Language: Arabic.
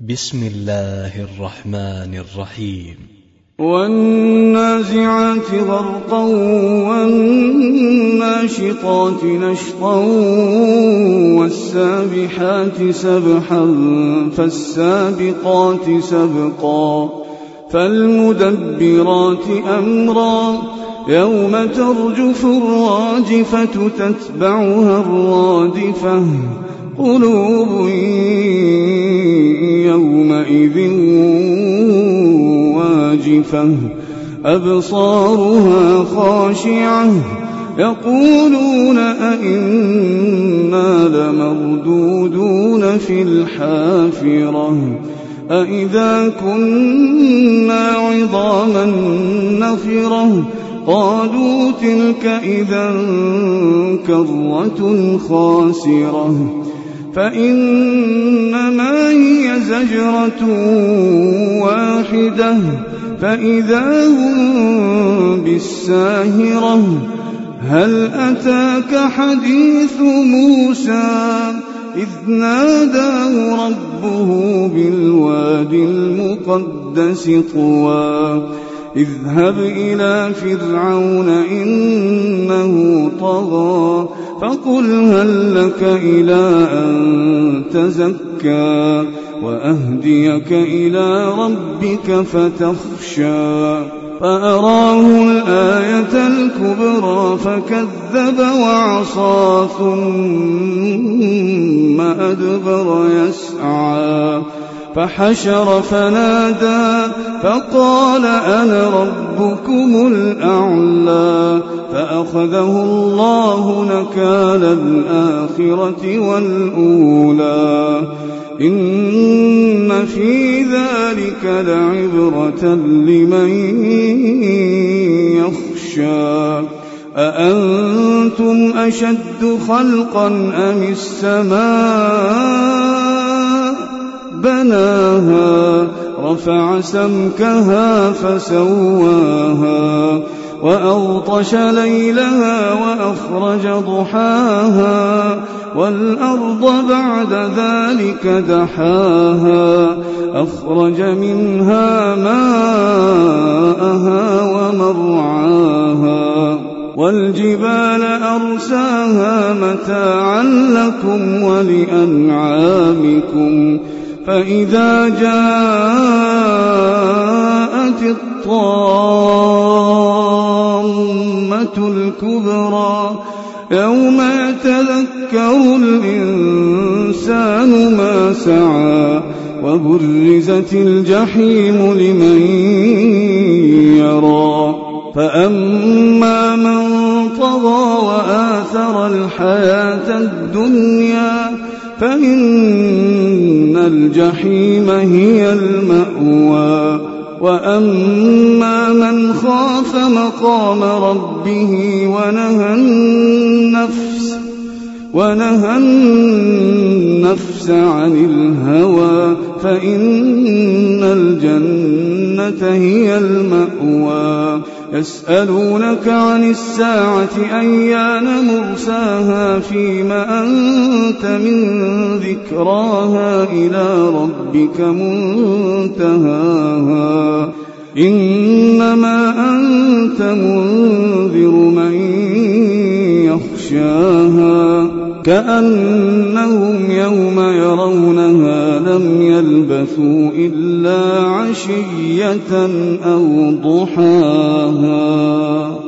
بسم الله الرحمن الرحيم. والنازعات غرقا والناشطات نشطا والسابحات سبحا فالسابقات سبقا فالمدبرات أمرا يوم ترجف الراجفة تتبعها الرادفة قلوب يومئذ واجفة أبصارها خاشعة يقولون أئنا لمردودون في الحافرة أئذا كنا عظاما نخرة قالوا تلك إذا كرة خاسرة فإنما هي زجرة واحدة فإذا هم بالساهرة هل أتاك حديث موسى إذ ناداه ربه بالواد المقدس طوى اذهب إلى فرعون إنه طغى فقل هل لك إلى أن تزكى وأهديك إلى ربك فتخشى فأراه الآية الكبرى فكذب وعصى ثم أدبر يسعى فحشر فنادى فقال أنا ربكم الأعلى فأخذه الله نكال الآخرة والأولى إن في ذلك لعبرة لمن يخشى أأنتم أشد خلقا أم السماء بناها رفع سمكها فسواها وأغطش ليلها وأخرج ضحاها والأرض بعد ذلك دحاها أخرج منها ماءها ومرعاها والجبال أرساها متاعا لكم ولأنعامكم فإذا جاءت الطامة الكبرى يوم يتذكر الإنسان ما سعى وبرزت الجحيم لمن يرى فأما من طغى وآثر الحياة الدنيا فإن الجحيم هي المأوى وأما من خاف مقام ربه ونهى النفس عن الهوى فإن الجنة هي المأوى يسألونك عن الساعة أيان مرساها فيما أنت من ذكراها إلى ربك منتهاها إنما أنت منذر من يخشاها كأنهم يوم يرونها لم يلبثوا إلا عشية أو ضحاها.